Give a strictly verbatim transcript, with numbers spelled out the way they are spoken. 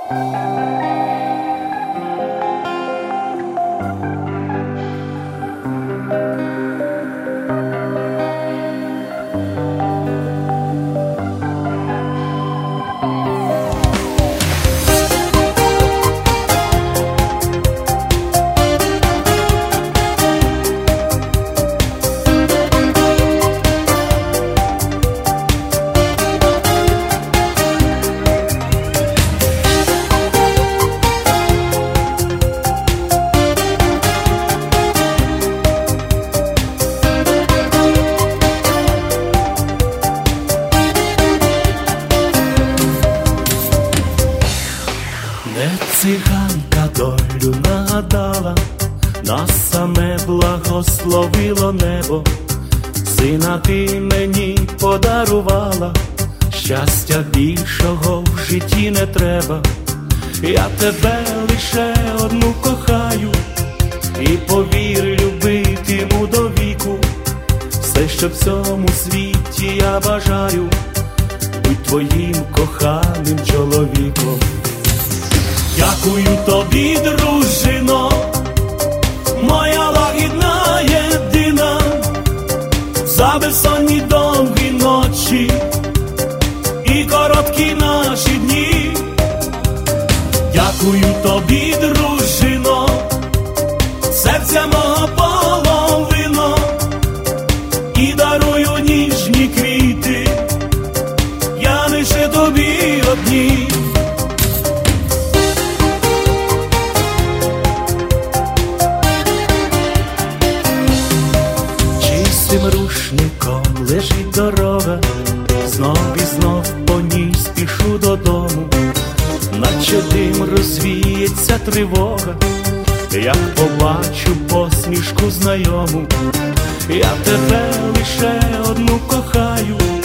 Не циганка долю нагадала, нас саме благословило небо. Сина ти мені подарувала, щастя більшого в житті не треба. Я тебе лише одну кохаю, і повір, любитиму до віку. Все, що в цьому світі я бажаю, будь твоїм коханим чоловіком. Дякую тобі, дружино, моя лагідна єдина, за безсонні довгі ночі і короткі наші дні. Дякую тобі, дружино, серця мого половино, і дарую ніжні квіти, я лише тобі одній. Рушником лежить дорога, знов і знов по ній спішу додому, наче дим розвіється тривога, як побачу посмішку знайому. Я тебе лише одну кохаю,